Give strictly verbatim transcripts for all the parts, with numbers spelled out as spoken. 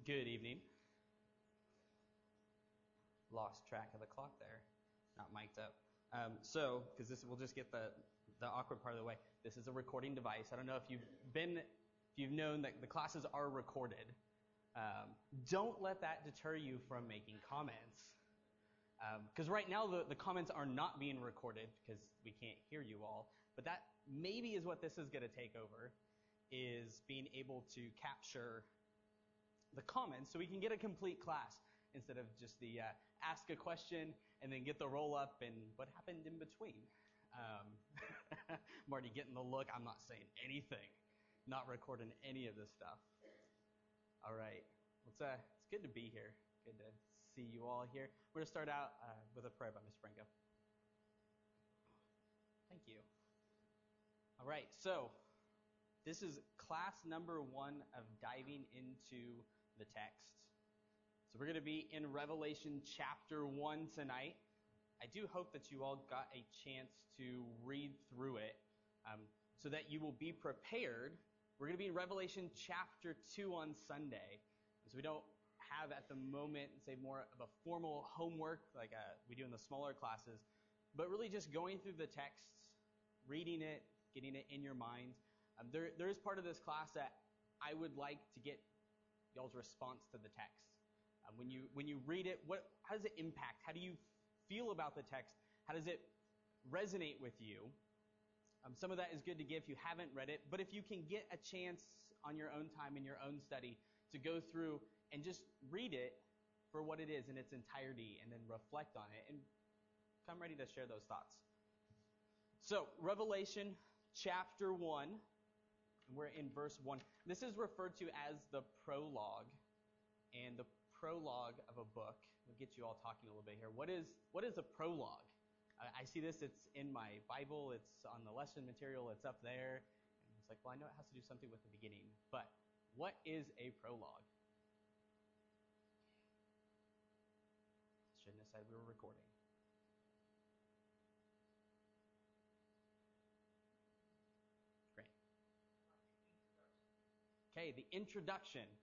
Good evening. Lost track of the clock there. Not mic'd up. Um, so, because this we'll just get the the awkward part of the way. This is a recording device. I don't know if you've been, if you've known that the classes are recorded. Um, don't let that deter you from making comments. Because um, right now the, the comments are not being recorded because we can't hear you all. But that maybe is what this is going to take over, is being able to capture the comments so we can get a complete class instead of just the uh, ask a question and then get the roll up and what happened in between. Um, I'm already getting the look. I'm not saying anything, not recording any of this stuff. All right. It's, uh, it's good to be here. Good to see you all here. We're going to start out uh, with a prayer by Miz Franco. Thank you. All right. So this is class number one of diving into the text. So we're going to be in Revelation chapter one tonight. I do hope that you all got a chance to read through it um, so that you will be prepared. We're going to be in Revelation chapter two on Sunday. So we don't have at the moment, say, more of a formal homework like uh, we do in the smaller classes, but really just going through the texts, reading it, getting it in your mind. Um, there, there is part of this class that I would like to get y'all's response to the text. Um, when you when you read it, what how does it impact? How do you feel about the text? How does it resonate with you? Um, some of that is good to give if you haven't read it, but if you can get a chance on your own time in your own study to go through and just read it for what it is in its entirety and then reflect on it and come ready to share those thoughts. So, Revelation chapter one. And we're in verse one. This is referred to as the prologue. And the prologue of a book. We'll get you all talking a little bit here. What is what is a prologue? Uh, I see this. It's in my Bible. It's on the lesson material. It's up there. And it's like, well, I know it has to do something with the beginning. But what is a prologue? Shouldn't have said we were recording. Great. Okay, the introduction.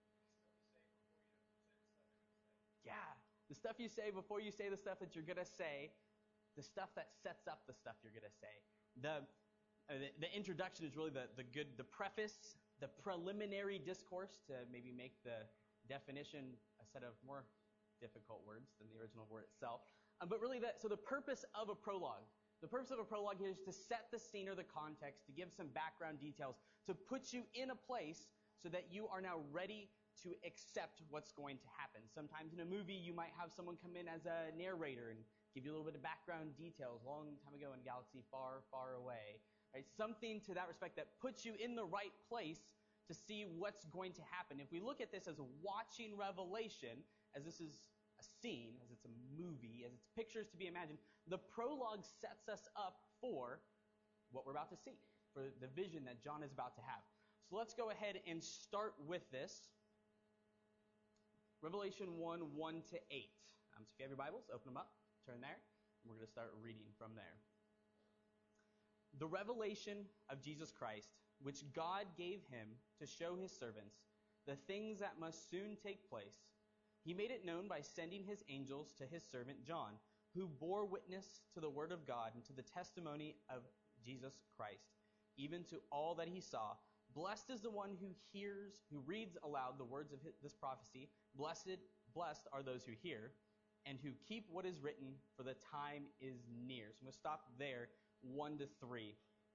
Yeah, the stuff you say before you say the stuff that you're going to say, the stuff that sets up the stuff you're going to say. The, uh, the the introduction is really the, the good, the preface, the preliminary discourse to maybe make the definition a set of more difficult words than the original word itself. Um, but really, that so the purpose of a prologue, the purpose of a prologue here is to set the scene or the context, to give some background details, to put you in a place so that you are now ready to accept what's going to happen. Sometimes in a movie, you might have someone come in as a narrator and give you a little bit of background details. Long time ago in a galaxy far, far away. Right? Something to that respect that puts you in the right place to see what's going to happen. If we look at this as watching Revelation, as this is a scene, as it's a movie, as it's pictures to be imagined, the prologue sets us up for what we're about to see, for the vision that John is about to have. So let's go ahead and start with this. Revelation one, one to eight. Um, so if you have your Bibles, open them up, turn there, and we're going to start reading from there. The revelation of Jesus Christ, which God gave him to show his servants the things that must soon take place, he made it known by sending his angels to his servant John, who bore witness to the word of God and to the testimony of Jesus Christ, even to all that he saw. Blessed is the one who hears, who reads aloud the words of this prophecy. Blessed, blessed are those who hear and who keep what is written, for the time is near. So I'm going to stop there, one to three.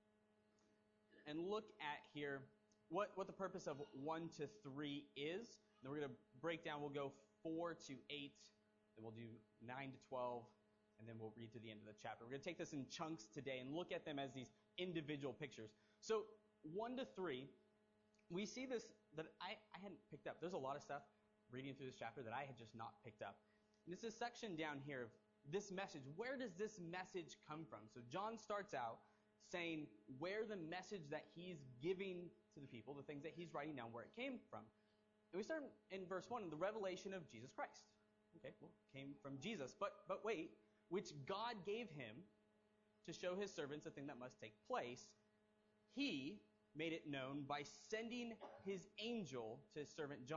And look at here what, what the purpose of one to three is. Then we're going to break down, we'll go four to eight, then we'll do nine to twelve, and then we'll read to the end of the chapter. We're going to take this in chunks today and look at them as these individual pictures. So one to three, we see this that I, I hadn't picked up. There's a lot of stuff reading through this chapter that I had just not picked up. And this is section down here of this message. Where does this message come from? So John starts out saying where the message that he's giving to the people, the things that he's writing down, where it came from. And we start in verse one, the revelation of Jesus Christ. Okay, well, it came from Jesus. But but wait, which God gave him to show his servants a thing that must take place. He made it known by sending his angel to his servant John.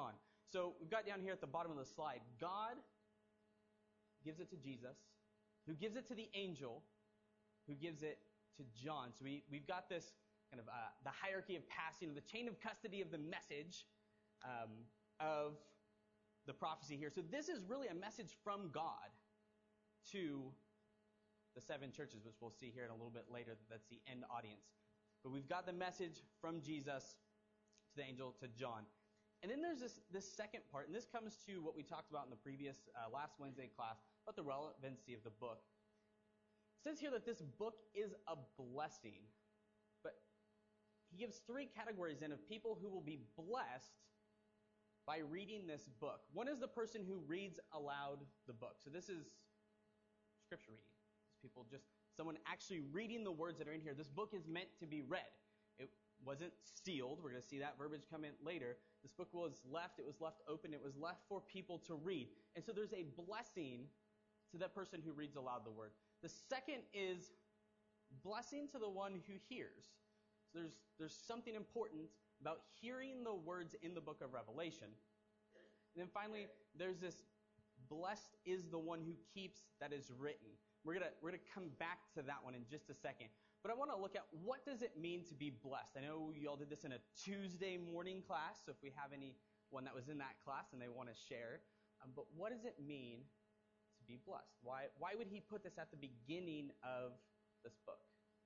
So we've got down here at the bottom of the slide, God gives it to Jesus, who gives it to the angel, who gives it to John. So we, we've got this kind of uh, the hierarchy of passing, the chain of custody of the message um, of the prophecy here. So this is really a message from God to the seven churches, which we'll see here in a little bit later. That's the end audience. But we've got the message from Jesus to the angel to John. And then there's this, this second part, and this comes to what we talked about in the previous uh, last Wednesday class, about the relevancy of the book. It says here that this book is a blessing, but he gives three categories in of people who will be blessed by reading this book. One is the person who reads aloud the book. So this is scripture reading. It's people just, someone actually reading the words that are in here. This book is meant to be read. It wasn't sealed. We're going to see that verbiage come in later. This book was left. It was left open. It was left for people to read. And so there's a blessing to that person who reads aloud the word. The second is blessing to the one who hears. So there's there's something important about hearing the words in the book of Revelation. And then finally, there's this blessed is the one who keeps that is written. We're gonna we're gonna come back to that one in just a second. But I want to look at what does it mean to be blessed. I know you all did this in a Tuesday morning class, so if we have anyone that was in that class and they want to share, um, but what does it mean to be blessed? Why why would he put this at the beginning of this book?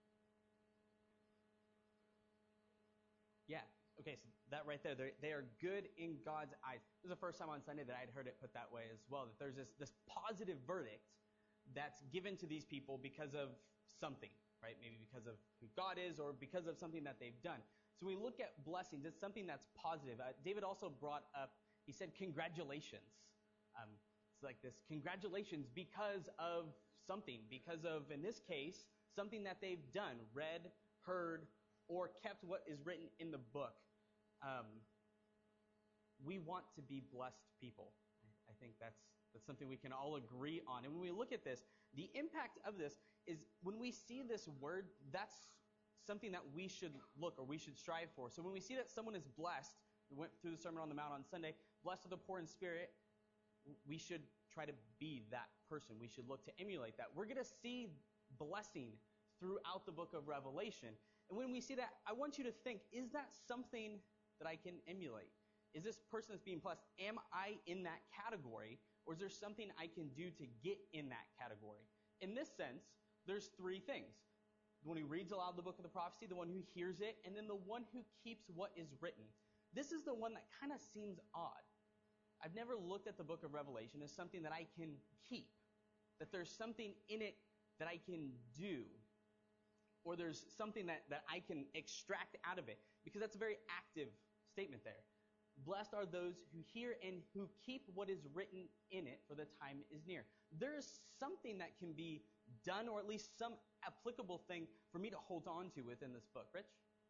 Yeah. Okay, so that right there, they are good in God's eyes. This is the first time on Sunday that I'd heard it put that way as well, that there's this, this positive verdict that's given to these people because of something, right? Maybe because of who God is or because of something that they've done. So we look at blessings, it's something that's positive. Uh, David also brought up, he said, congratulations. Um, it's like this, congratulations because of something, because of, in this case, something that they've done, read, heard, or kept what is written in the book. Um, we want to be blessed people. I think that's that's something we can all agree on. And when we look at this, the impact of this is when we see this word, that's something that we should look or we should strive for. So when we see that someone is blessed, we went through the Sermon on the Mount on Sunday, blessed are the poor in spirit, we should try to be that person. We should look to emulate that. We're going to see blessing throughout the book of Revelation. And when we see that, I want you to think, is that something that I can emulate? Is this person that's being blessed, am I in that category? Or is there something I can do to get in that category? In this sense, there's three things. The one who reads aloud the book of the prophecy, the one who hears it, and then the one who keeps what is written. This is the one that kind of seems odd. I've never looked at the book of Revelation as something that I can keep, that there's something in it that I can do, or there's something that, that I can extract out of it, because that's a very active statement there. Blessed are those who hear and who keep what is written in it, for the time is near. There's something that can be done, or at least some applicable thing for me to hold on to within this book. Rich?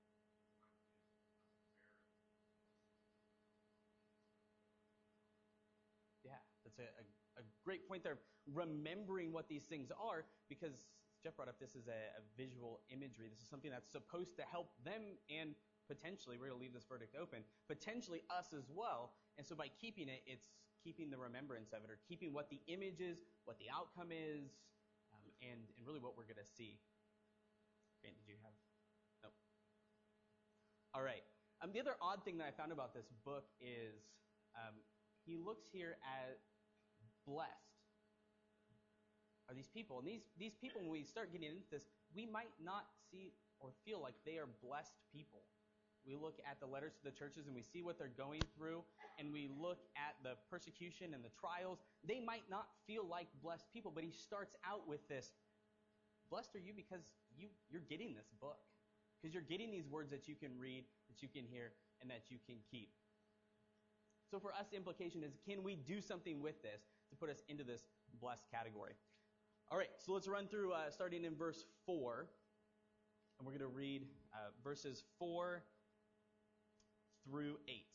Yeah, that's a, a, a great point there. Remembering what these things are, because Jeff brought up this is a, a visual imagery. This is something that's supposed to help them, and potentially, we're going to leave this verdict open, potentially us as well. And so by keeping it, it's keeping the remembrance of it, or keeping what the image is, what the outcome is, um, and, and really what we're going to see. Grant, did you have? Nope. All right. Um, the other odd thing that I found about this book is um, he looks here at blessed are these people. And these, these people, when we start getting into this, we might not see or feel like they are blessed people. We look at the letters to the churches and we see what they're going through, and we look at the persecution and the trials. They might not feel like blessed people, but he starts out with this, blessed are you because you, you're getting this book. Because you're getting these words that you can read, that you can hear, and that you can keep. So for us, the implication is, can we do something with this to put us into this blessed category? All right, so let's run through uh, starting in verse four. And we're going to read uh, verses four through eight.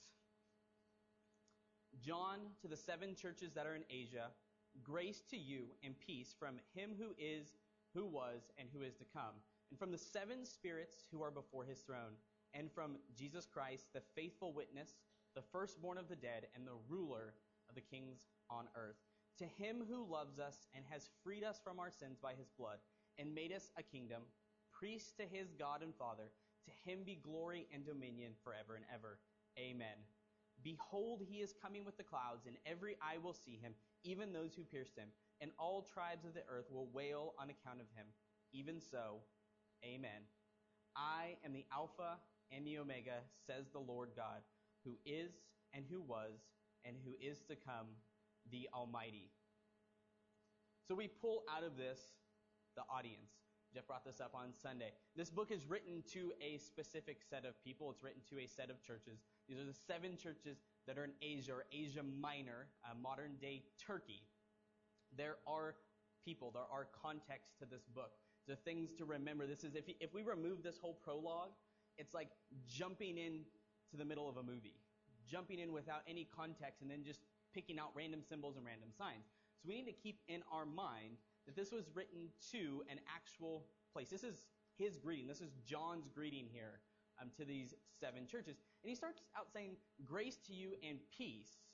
John, to the seven churches that are in Asia, grace to you and peace from him who is, who was, and who is to come, and from the seven spirits who are before his throne, and from Jesus Christ, the faithful witness, the firstborn of the dead, and the ruler of the kings on earth. To him who loves us and has freed us from our sins by his blood, and made us a kingdom, priests to his God and Father, to him be glory and dominion forever and ever. Amen. Behold, he is coming with the clouds, and every eye will see him, even those who pierced him, and all tribes of the earth will wail on account of him. Even so, amen. I am the Alpha and the Omega, says the Lord God, who is and who was and who is to come, the Almighty. So we pull out of this the audience. Jeff brought this up on Sunday. This book is written to a specific set of people. It's written to a set of churches. These are the seven churches that are in Asia, or Asia Minor, uh, modern-day Turkey. There are people, there are contexts to this book. There are things to remember. This is, if, if we remove this whole prologue, it's like jumping in to the middle of a movie. Jumping in without any context and then just picking out random symbols and random signs. So we need to keep in our mind that this was written to an actual place. This is his greeting. This is John's greeting here um, to these seven churches. And he starts out saying, grace to you and peace.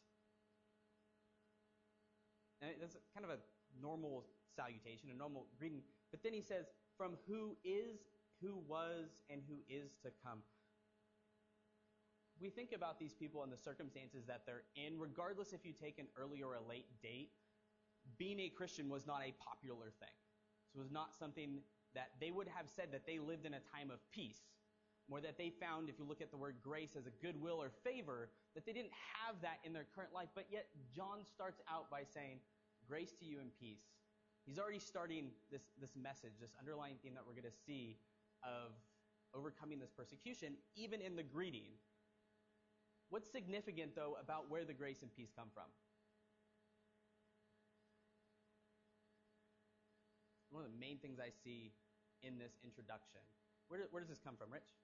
And that's kind of a normal salutation, a normal greeting. But then he says, from who is, who was, and who is to come. We think about these people and the circumstances that they're in, regardless if you take an early or a late date. Being a Christian was not a popular thing. So it was not something that they would have said that they lived in a time of peace, or that they found, if you look at the word grace as a goodwill or favor, that they didn't have that in their current life. But yet John starts out by saying, grace to you and peace. He's already starting this, this message, this underlying theme that we're going to see of overcoming this persecution, even in the greeting. What's significant, though, about where the grace and peace come from? One of the main things I see in this introduction. Where, do, where does this come from, Rich?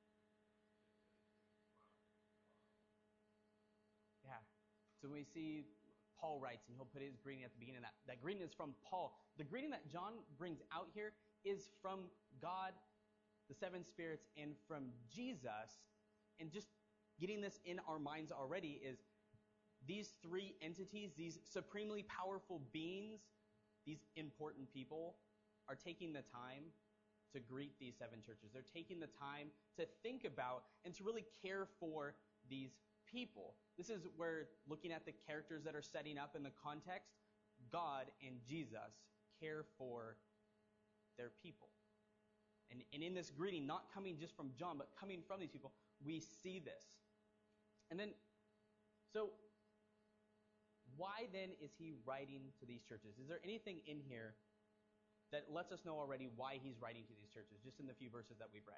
Yeah. So when we see Paul writes, and he'll put his greeting at the beginning, that, that greeting is from Paul. The greeting that John brings out here is from God, the seven spirits, and from Jesus. And just getting this in our minds already is these three entities, these supremely powerful beings, these important people, are taking the time to greet these seven churches. They're taking the time to think about and to really care for these people. This is where, looking at the characters that are setting up in the context, God and Jesus care for their people. And, and in this greeting, not coming just from John, but coming from these people, we see this. And then, so why then is he writing to these churches? Is there anything in here that lets us know already why he's writing to these churches, just in the few verses that we've read?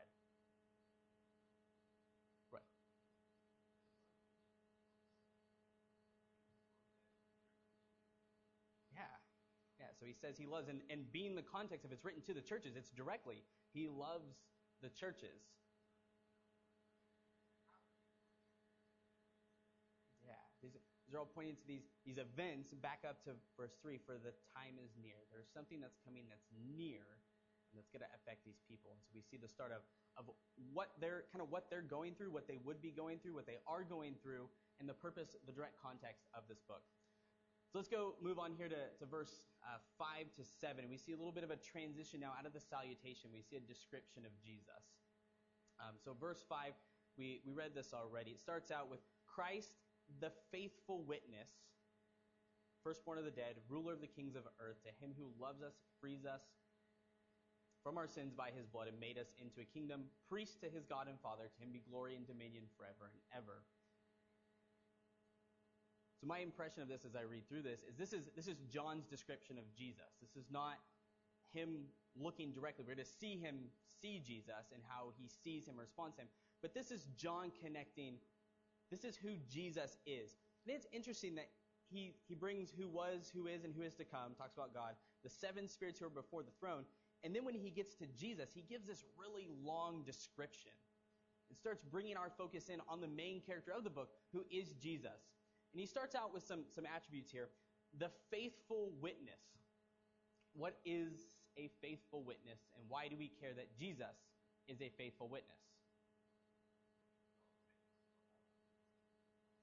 Right. Yeah. Yeah, so he says he loves, and, and being the context, if it's written to the churches, it's directly. He loves the churches. Yeah, these, these are all pointing to these, these events. Back up to verse three, for the time is near. There's something that's coming that's near, and that's going to affect these people. And so we see the start of, of what they're, kind of what they're going through, what they would be going through, what they are going through, and the purpose, the direct context of this book. So let's go move on here to, to verse uh, five to seven. We see a little bit of a transition now out of the salutation. We see a description of Jesus. Um, so verse five, we, we read this already. It starts out with Christ, the faithful witness, firstborn of the dead, ruler of the kings of earth, to him who loves us, frees us from our sins by his blood, and made us into a kingdom, priest to his God and Father, to him be glory and dominion forever and ever. So my impression of this as I read through this is this is this is John's description of Jesus. This is not him looking directly. We're going to see him see Jesus and how he sees him and responds to him. But this is John connecting. This is who Jesus is. And it's interesting that he, he brings who was, who is, and who is to come, talks about God, the seven spirits who are before the throne. And then when he gets to Jesus, he gives this really long description. It starts bringing our focus in on the main character of the book, who is Jesus. And he starts out with some, some attributes here. The faithful witness. What is a faithful witness, and why do we care that Jesus is a faithful witness?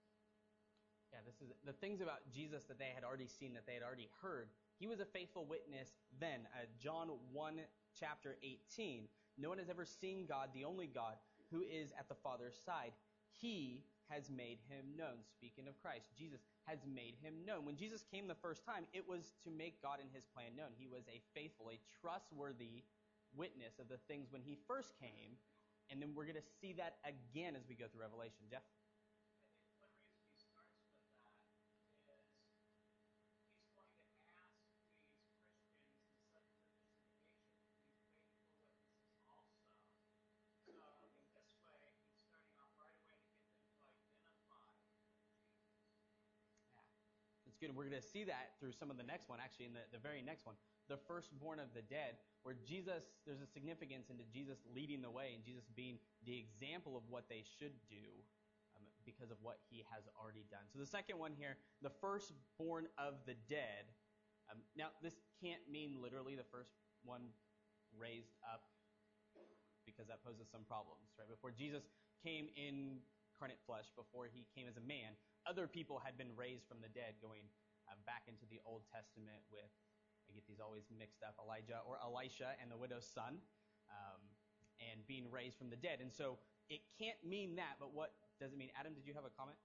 this is the things about Jesus that they had already seen, that they had already heard. He was a faithful witness then. Uh, John one, chapter eighteen. No one has ever seen God, the only God, who is at the Father's side. He has made him known. Speaking of Christ, Jesus has made him known. When Jesus came the first time, it was to make God and his plan known. He was a faithful, a trustworthy witness of the things when he first came. And then we're going to see that again as we go through Revelation. Jeff? I think one reason he starts with that is he's going to ask these Christians in such religious nation to be faithful witnesses also. So in this way, he's starting off right away to get them to identify Jesus. Yeah, it's good. And we're going to see that through some of the next one, actually, in the, the very next one. The firstborn of the dead, where Jesus, there's a significance into Jesus leading the way and Jesus being the example of what they should do um, because of what he has already done. So the second one here, the firstborn of the dead. Um, now, this can't mean literally the first one raised up, because that poses some problems, right? Before Jesus came in incarnate flesh, before he came as a man, other people had been raised from the dead, going uh, back into the Old Testament with, I get these always mixed up, Elijah or Elisha and the widow's son, um, and being raised from the dead. And so it can't mean that, but what does it mean? Adam, did you have a comment?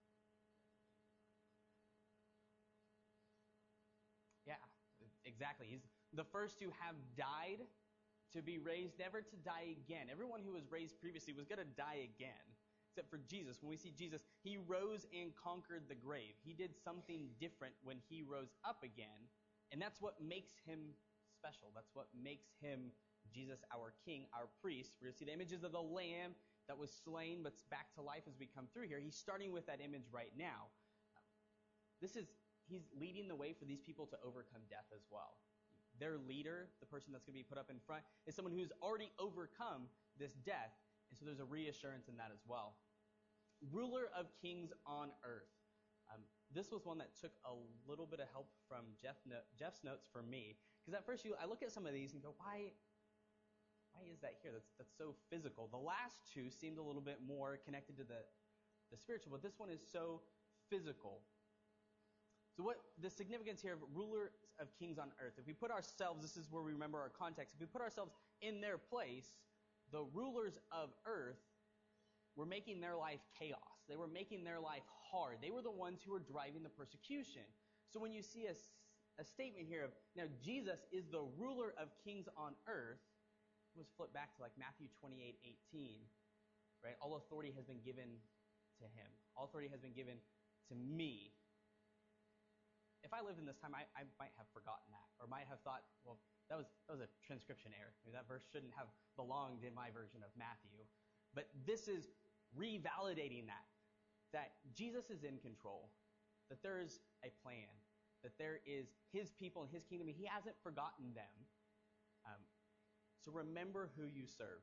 Yeah, exactly. He's the first to have died, to be raised, never to die again. Everyone who was raised previously was going to die again, except for Jesus. When we see Jesus, he rose and conquered the grave. He did something different when he rose up again. And that's what makes him special. That's what makes him Jesus, our King, our priest. We're going to see the images of the Lamb that was slain but back to life as we come through here. He's starting with that image right now. This is, he's leading the way for these people to overcome death as well. Their leader, the person that's going to be put up in front, is someone who's already overcome this death. And so there's a reassurance in that as well. Ruler of kings on earth. Um, this was one that took a little bit of help from Jeff no- Jeff's notes for me. Because at first you, I look at some of these and go, why why is that here? That's that's so physical. The last two seemed a little bit more connected to the, the spiritual, but this one is so physical. So what the significance here of rulers of kings on earth, if we put ourselves, this is where we remember our context, if we put ourselves in their place, the rulers of earth were making their life chaos. They were making their life hard. They were the ones who were driving the persecution. So when you see a, a statement here of, now Jesus is the ruler of kings on earth, it was flipped back to like Matthew twenty-eight eighteen, right? All authority has been given to him. All authority has been given to me. If I lived in this time, I, I might have forgotten that, or might have thought, well, that was that was a transcription error. Maybe that verse shouldn't have belonged in my version of Matthew. But this is revalidating that, that Jesus is in control, that there is a plan, that there is his people and his kingdom, and he hasn't forgotten them. Um, so remember who you serve.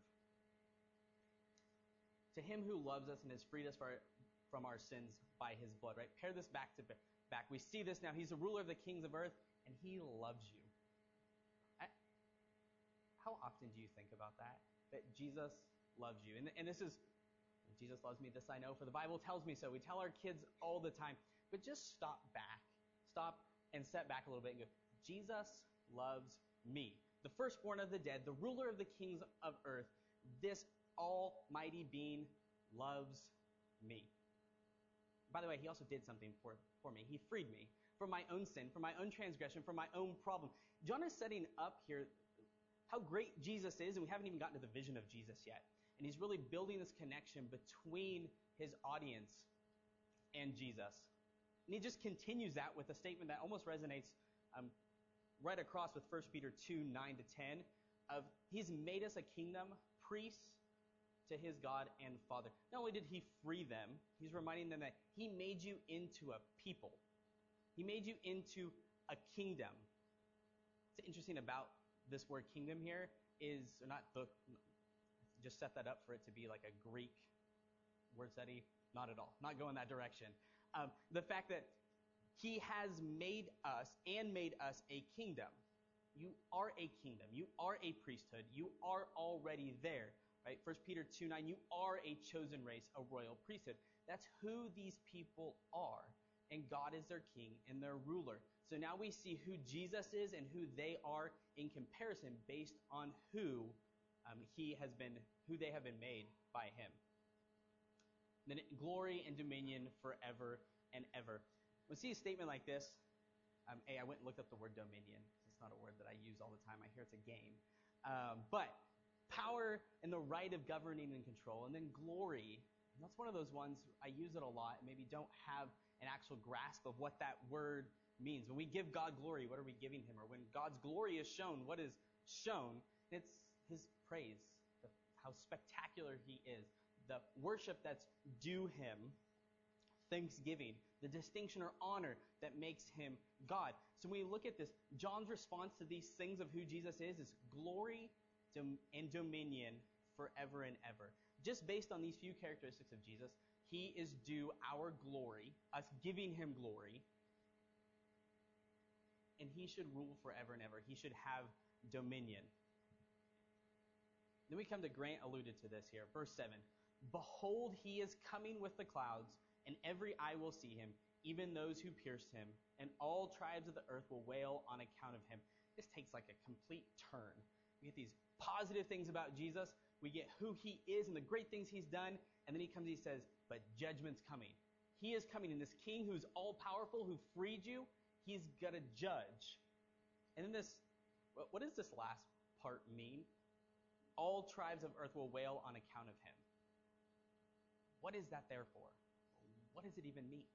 To him who loves us and has freed us for, from our sins by his blood, right? Pair this back to back. We see this now. He's the ruler of the kings of earth, and he loves you. I, how often do you think about that? That Jesus loves you. And, and this is, Jesus loves me, this I know, for the Bible tells me so. We tell our kids all the time. But just stop back. Stop and step back a little bit and go, Jesus loves me. The firstborn of the dead, the ruler of the kings of earth, this almighty being loves me. By the way, he also did something for, for me. He freed me from my own sin, from my own transgression, from my own problem. John is setting up here how great Jesus is, and we haven't even gotten to the vision of Jesus yet. And he's really building this connection between his audience and Jesus. And he just continues that with a statement that almost resonates um, right across with First Peter two, nine to ten, of he's made us a kingdom, priests to his God and Father. Not only did he free them, he's reminding them that he made you into a people. He made you into a kingdom. What's interesting about this word kingdom here is, or not the, just set that up for it to be like a Greek word study. Not at all. Not going that direction. Um, the fact that he has made us and made us a kingdom. You are a kingdom. You are a priesthood. You are already there. Right? First Peter two nine, you are a chosen race, a royal priesthood. That's who these people are. and God is their king and their ruler. So now we see who Jesus is and who they are in comparison based on who um, he has been, who they have been made by him. Then glory and dominion forever and ever. When we see a statement like this, um, hey, I went and looked up the word dominion. It's not a word that I use all the time. I hear it's a game. Um, but power and the right of governing and control, and then glory. And that's one of those ones I use it a lot and maybe don't have an actual grasp of what that word means. When we give God glory, what are we giving him? Or when God's glory is shown, what is shown? It's his praise, the, how spectacular he is, the worship that's due him, thanksgiving, the distinction or honor that makes him God. So when we look at this, John's response to these things of who Jesus is is glory and dominion forever and ever. Just based on these few characteristics of Jesus, he is due our glory, us giving him glory, and he should rule forever and ever. He should have dominion. Then we come to Grant alluded to this here. Verse seven. Behold, he is coming with the clouds, and every eye will see him, even those who pierced him, and all tribes of the earth will wail on account of him. This takes like a complete turn. We get these positive things about Jesus. We get who he is and the great things he's done. And then he comes and he says, but judgment's coming. He is coming, and this king who's all-powerful, who freed you, he's going to judge. And then this, what does this last part mean? All tribes of earth will wail on account of him. What is that there for? What does it even mean?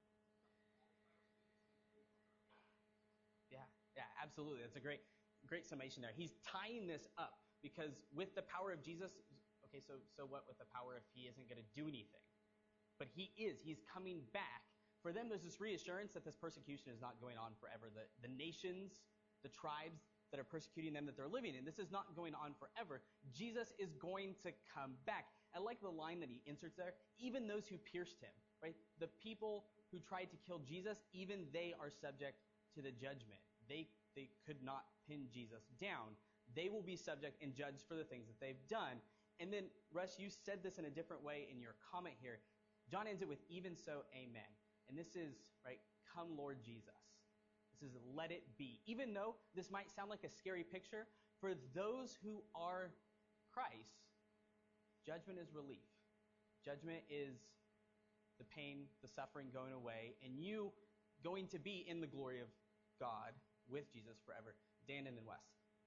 Yeah, yeah, absolutely. That's a great, great summation there. He's tying this up because with the power of Jesus, okay, so so what with the power if he isn't going to do anything? But he is. He's coming back. For them, there's this reassurance that this persecution is not going on forever. The, the nations, the tribes that are persecuting them that they're living in, this is not going on forever. Jesus is going to come back. I like the line that he inserts there. Even those who pierced him, right? The people who tried to kill Jesus, even they are subject to the judgment. They they could not pin Jesus down. They will be subject and judged for the things that they've done. And then, Russ, you said this in a different way in your comment here. John ends it with, even so, amen. And this is, right, come Lord Jesus. This is let it be. Even though this might sound like a scary picture, for those who are Christ, judgment is relief. Judgment is the pain, the suffering going away, and you going to be in the glory of God with Jesus forever. Dan and then Wes.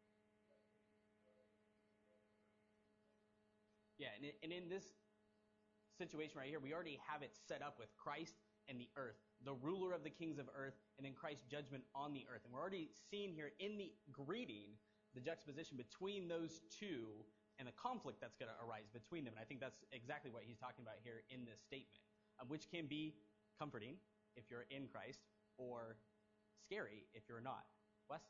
Yeah, and in, and in this situation right here, we already have it set up with Christ and the earth, the ruler of the kings of earth, and then Christ's judgment on the earth. And we're already seeing here in the greeting the juxtaposition between those two and the conflict that's going to arise between them. And I think that's exactly what he's talking about here in this statement, um, which can be comforting if you're in Christ or scary if you're not. Wes?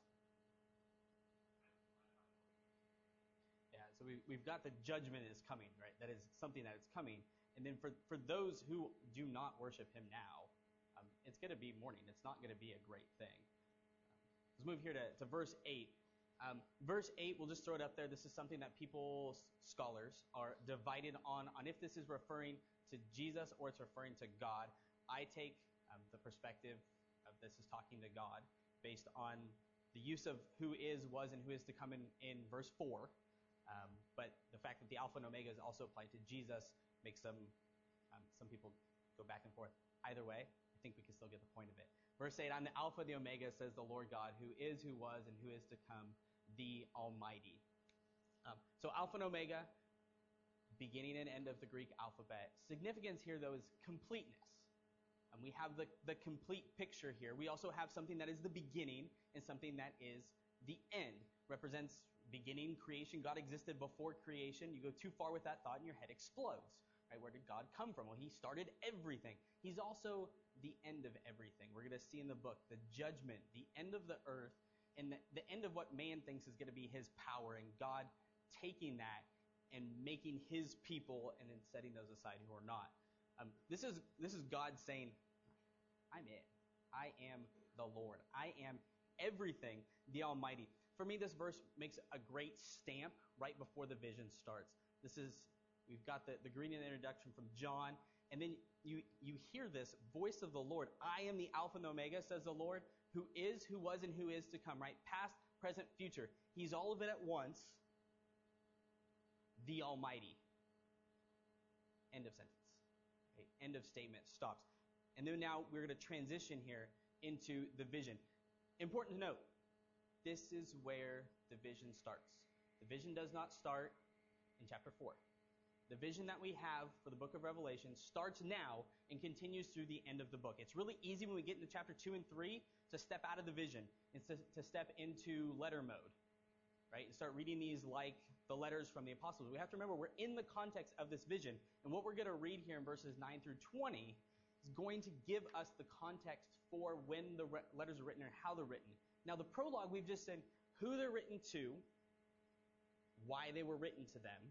Yeah, so we, we've got the judgment is coming, right? That is something that is coming. And then for, for those who do not worship him now, um, it's going to be mourning. It's not going to be a great thing. Um, let's move here to, to verse eight. Um, verse eight, we'll just throw it up there. This is something that people, scholars, are divided on, on if this is referring to Jesus or it's referring to God. I take um, the perspective of this is talking to God based on the use of who is, was, and who is to come in, in verse four. Um, but the fact that the Alpha and Omega is also applied to Jesus makes some, um, some people go back and forth. Either way, I think we can still get the point of it. Verse eight, I'm the Alpha, the Omega, says the Lord God, who is, who was, and who is to come, the Almighty. Um, so Alpha and Omega, beginning and end of the Greek alphabet. Significance here, though, is completeness. And we have the, the complete picture here. We also have something that is the beginning and something that is the end. Represents beginning, creation. God existed before creation. You go too far with that thought and your head explodes. Right? Where did God come from? Well, he started everything. He's also the end of everything. We're going to see in the book the judgment, the end of the earth, and the, the end of what man thinks is going to be his power, and God taking that and making his people and then setting those aside who are not. Um, this is this is God saying, I'm it. I am the Lord. I am everything, the Almighty. For me, this verse makes a great stamp right before the vision starts. This is, we've got the, the greeting and introduction from John, And then you, you hear this voice of the Lord. I am the Alpha and the Omega, says the Lord, who is, who was, and who is to come, right? Past, present, future. He's all of it at once. The Almighty. End of sentence. Okay, end of statement. Stops. And then now we're going to transition here into the vision. Important to note, this is where the vision starts. The vision does not start in chapter four. The vision that we have for the book of Revelation starts now and continues through the end of the book. It's really easy when we get into chapter two and three to step out of the vision and to, to step into letter mode, right? And start reading these like the letters from the apostles. We have to remember we're in the context of this vision. And what we're going to read here in verses nine through twenty is going to give us the context for when the re- letters are written and how they're written. Now, the prologue, we've just said who they're written to, why they were written to them,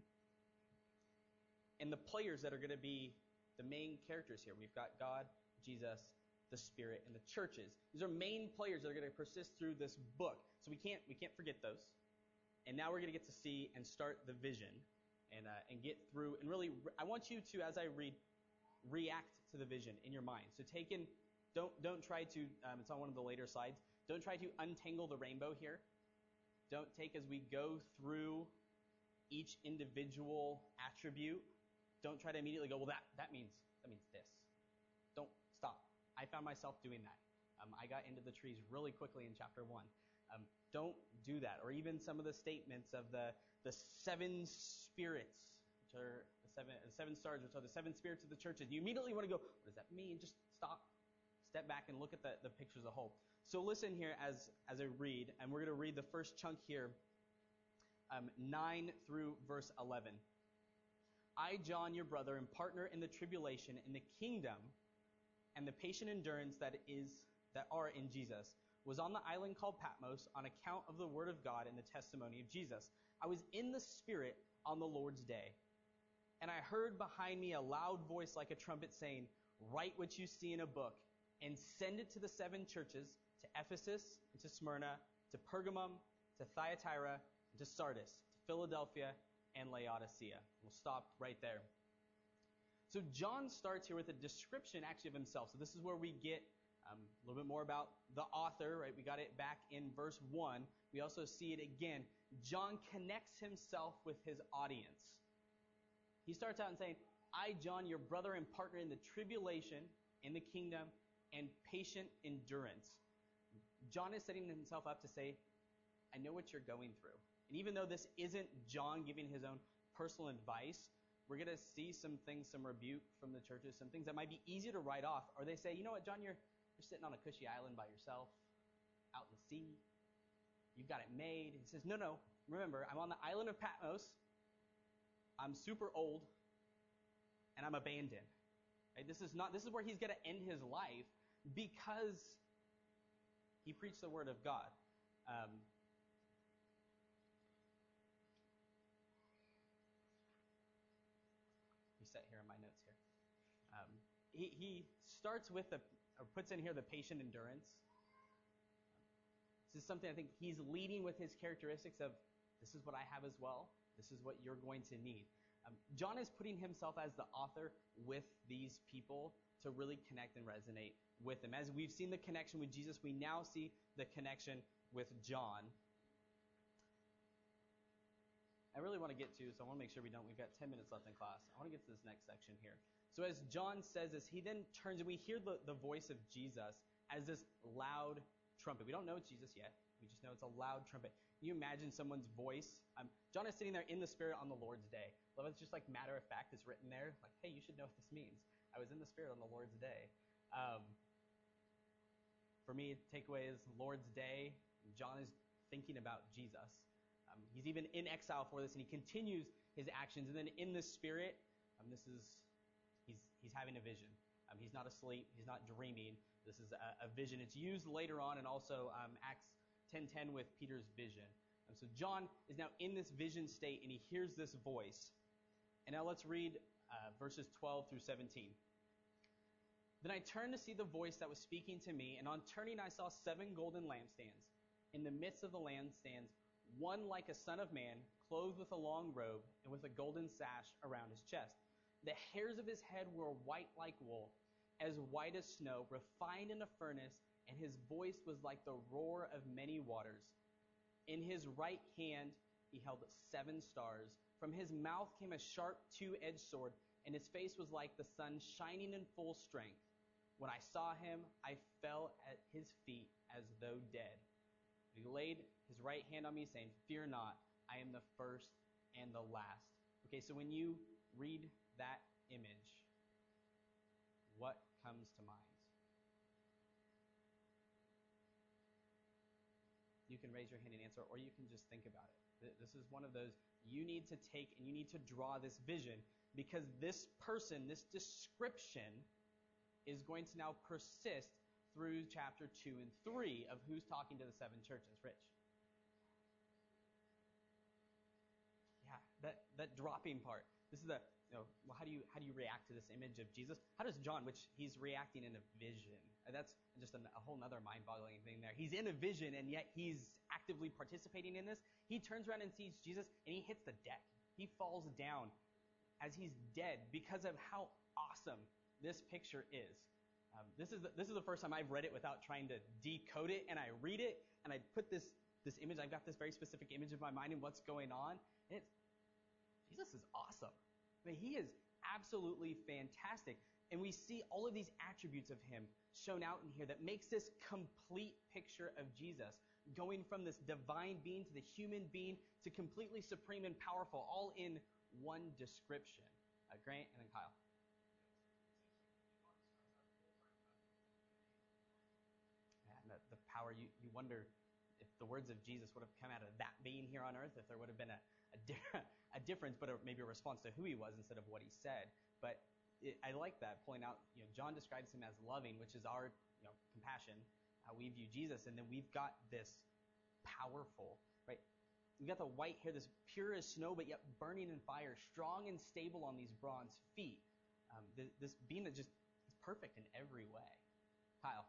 and the players that are going to be the main characters here. We've got God, Jesus, the Spirit, and the churches. These are main players that are going to persist through this book. So we can't we can't forget those. And now we're going to get to see and start the vision and uh, and get through. And really, I want you to, as I read, react to the vision in your mind. So take in, don't don't try to. Um, it's on one of the later slides. Don't try to untangle the rainbow here. Don't take as we go through each individual attribute. Don't try to immediately go, well, that, that means that means this. Don't stop. I found myself doing that. Um, I got into the trees really quickly in chapter one. Um, don't do that. Or even some of the statements of the, the seven spirits, which are the seven, the seven stars, which are the seven spirits of the churches. You immediately want to go, what does that mean? Just stop, step back, and look at the, the picture as a whole. So listen here as, as I read, and we're going to read the first chunk here, um, nine through verse eleven. I, John, your brother and partner in the tribulation, in the kingdom, and the patient endurance that is that are in Jesus, was on the island called Patmos on account of the word of God and the testimony of Jesus. I was in the Spirit on the Lord's day, and I heard behind me a loud voice like a trumpet saying, write what you see in a book, and send it to the seven churches, to Ephesus, and to Smyrna, to Pergamum, to Thyatira, and to Sardis, to Philadelphia, and Laodicea. We'll stop right there. So John starts here with a description actually of himself. So this is where we get um, a little bit more about the author, right? We got it back in verse one. We also see it again. John connects himself with his audience. He starts out and saying, I, John, your brother and partner in the tribulation, in the kingdom, and patient endurance. John is setting himself up to say, I know what you're going through. And even though this isn't John giving his own personal advice, we're going to see some things, some rebuke from the churches, some things that might be easy to write off. Or they say, you know what, John, you're, you're sitting on a cushy island by yourself, out in the sea. You've got it made. He says, no, no, remember, I'm on the island of Patmos. I'm super old, and I'm abandoned. Right? This is not. This is where he's going to end his life because he preached the word of God. Um, set here in my notes here. Um, he, he starts with the, or puts in here the patient endurance. This is something I think he's leading with his characteristics of, this is what I have as well. This is what you're going to need. Um, John is putting himself as the author with these people to really connect and resonate with them. As we've seen the connection with Jesus, we now see the connection with John. I really want to get to, so I want to make sure we don't. We've got ten minutes left in class. I want to get to this next section here. So as John says this, he then turns, and we hear the, the voice of Jesus as this loud trumpet. We don't know it's Jesus yet. We just know it's a loud trumpet. Can you imagine someone's voice? Um, John is sitting there in the Spirit on the Lord's day. Love, it's just like matter of fact. It's written there. Like, hey, you should know what this means. I was in the Spirit on the Lord's day. Um, for me, takeaway is Lord's day. John is thinking about Jesus. Um, he's even in exile for this, and he continues his actions. And then in the Spirit, um, this is he's he's having a vision. Um, he's not asleep. He's not dreaming. This is a, a vision. It's used later on, and also um, Acts ten ten with Peter's vision. Um, so John is now in this vision state, and he hears this voice. And now let's read uh, verses twelve through seventeen. Then I turned to see the voice that was speaking to me, and on turning I saw seven golden lampstands. In the midst of the lampstands, one like a son of man, clothed with a long robe and with a golden sash around his chest. The hairs of his head were white like wool, as white as snow, refined in a furnace, and his voice was like the roar of many waters. In his right hand he held seven stars. From his mouth came a sharp two-edged sword, and his face was like the sun shining in full strength. When I saw him, I fell at his feet as though dead. He laid his right hand on me, saying, "Fear not, I am the first and the last." Okay, so when you read that image, what comes to mind? You can raise your hand and answer, or you can just think about it. This is one of those you need to take and you need to draw this vision, because this person, this description, is going to now persist through chapter two and three of who's talking to the seven churches. Rich? Yeah, that, that dropping part. This is the, you know, well, how do you how do you react to this image of Jesus? How does John, which he's reacting in a vision? And that's just a, a whole other mind-boggling thing there. He's in a vision, and yet he's actively participating in this. He turns around and sees Jesus, and he hits the deck. He falls down as he's dead because of how awesome this picture is. Um, this is the, this is the first time I've read it without trying to decode it, and I read it, and I put this this image. I've got this very specific image of my mind and what's going on. And it's, Jesus is awesome. I mean, he is absolutely fantastic. And we see all of these attributes of him shown out in here that makes this complete picture of Jesus, going from this divine being to the human being to completely supreme and powerful, all in one description. Uh, Grant and then Kyle. And the, the power, you, you wonder if the words of Jesus would have come out of that being here on earth, if there would have been a, a, di- a difference, but a, maybe a response to who he was instead of what he said. But it, I like that, pulling out, you know, John describes him as loving, which is our, you know, compassion, how we view Jesus. And then we've got this powerful, right? We've got the white hair, this pure as snow, but yet burning in fire, strong and stable on these bronze feet. Um, th- this being that just is perfect in every way. Kyle.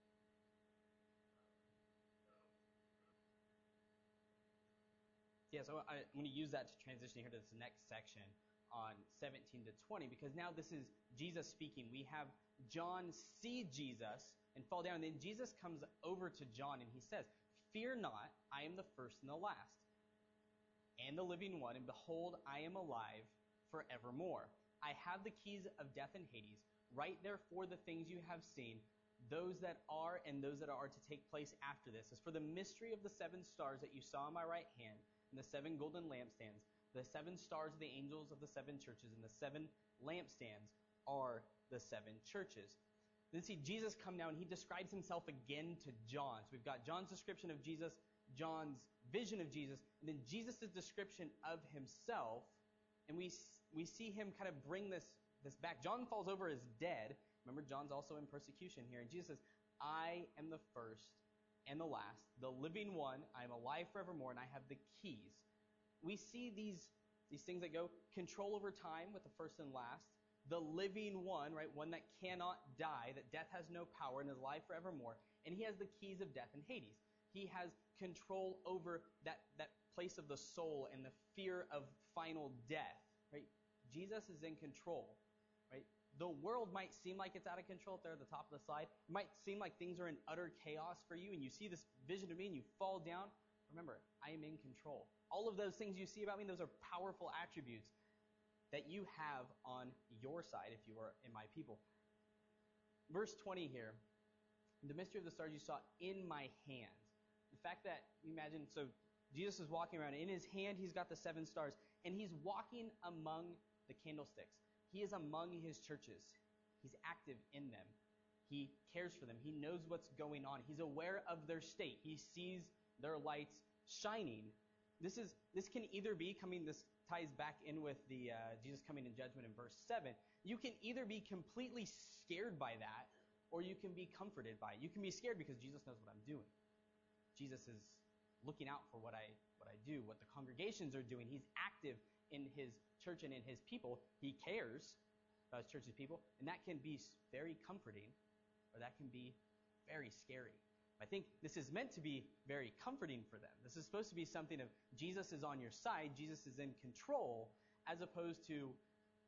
Yeah, so I, I'm going to use that to transition here to this next section on seventeen to twenty, because now this is Jesus speaking. We have John see Jesus and fall down, and then Jesus comes over to John and he says, "Fear not, I am the first and the last, and the living one, and behold, I am alive forevermore. I have the keys of death and Hades. Write therefore the things you have seen, those that are and those that are to take place after this. As for the mystery of the seven stars that you saw in my right hand, and the seven golden lampstands, the seven stars are the angels of the seven churches, and the seven lampstands are the seven churches." Then see Jesus come now, and he describes himself again to John. So we've got John's description of Jesus, John's vision of Jesus, and then Jesus' description of himself. And we we see him kind of bring this, this back. John falls over as dead. Remember, John's also in persecution here. And Jesus says, "I am the first and the last, the living one. I am alive forevermore, and I have the keys." We see these, these things that go control over time with the first and last, the living one, right, one that cannot die, that death has no power and is alive forevermore, and he has the keys of death and Hades. He has control over that, that place of the soul and the fear of final death, right? Jesus is in control, right? The world might seem like it's out of control up there at the top of the slide. It might seem like things are in utter chaos for you, and you see this vision of me and you fall down. Remember, I am in control. All of those things you see about me, those are powerful attributes that you have on your side if you are in my people. Verse twenty here, the mystery of the stars you saw in my hand. The fact that, you imagine, so Jesus is walking around. In his hand, he's got the seven stars, and he's walking among the candlesticks. He is among his churches. He's active in them. He cares for them. He knows what's going on. He's aware of their state. He sees their lights shining. This is this can either be coming, this ties back in with the uh, Jesus coming in judgment in verse seven. You can either be completely scared by that, or you can be comforted by it. You can be scared because Jesus knows what I'm doing. Jesus is looking out for what I what I do, what the congregations are doing. He's active in his church and in his people. He cares about his church's people, and that can be very comforting, or that can be very scary. I think this is meant to be very comforting for them. This is supposed to be something of Jesus is on your side, Jesus is in control, as opposed to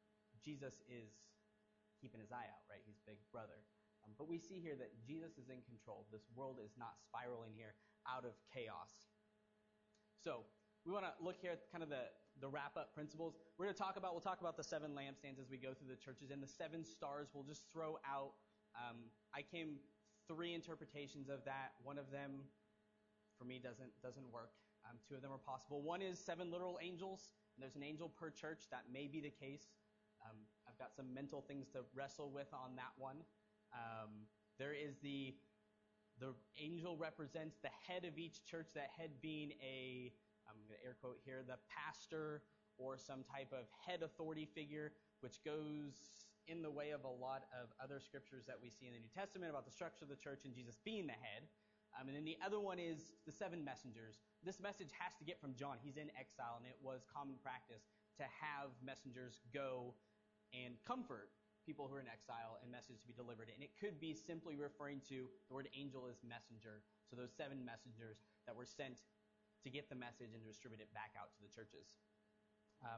Jesus is keeping his eye out, right? He's big brother. Um, but we see here that Jesus is in control. This world is not spiraling here out of chaos. So we want to look here at kind of the, the wrap-up principles. We're going to talk about, we'll talk about the seven lampstands as we go through the churches, and the seven stars we'll just throw out. Um, I came three interpretations of that. One of them, for me, doesn't doesn't work. Um, two of them are possible. One is seven literal angels, and there's an angel per church. That may be the case. Um, I've got some mental things to wrestle with on that one. Um, there is the the angel represents the head of each church, that head being a, I'm going to air quote here, the pastor or some type of head authority figure, which goes in the way of a lot of other scriptures that we see in the New Testament about the structure of the church and Jesus being the head. Um, and then the other one is the seven messengers. This message has to get from John. He's in exile, and it was common practice to have messengers go and comfort people who are in exile and message to be delivered. And it could be simply referring to the word angel as messenger. So those seven messengers that were sent to get the message and distribute it back out to the churches. Um,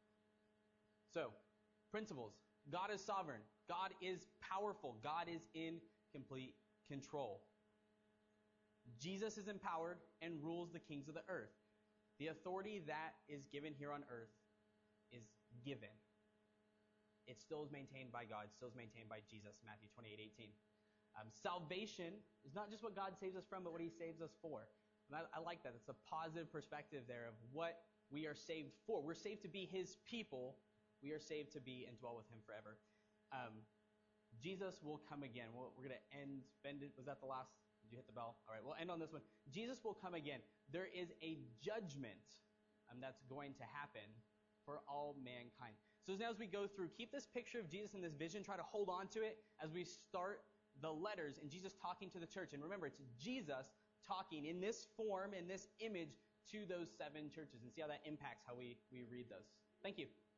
so, principles. God is sovereign. God is powerful. God is in complete control. Jesus is empowered and rules the kings of the earth. The authority that is given here on earth is given. It still is maintained by God, still is maintained by Jesus, Matthew twenty-eight eighteen. Um, salvation is not just what God saves us from, but what he saves us for. And I, I like that. It's a positive perspective there of what we are saved for. We're saved to be his people. We are saved to be and dwell with him forever. Um, Jesus will come again. We're, we're going to end. Ben, was that the last? Did you hit the bell? All right, we'll end on this one. Jesus will come again. There is a judgment um, that's going to happen for all mankind. So now as we go through, keep this picture of Jesus in this vision. Try to hold on to it as we start the letters and Jesus talking to the church. And remember, it's Jesus talking in this form, in this image, to those seven churches. And see how that impacts how we, we read those. Thank you.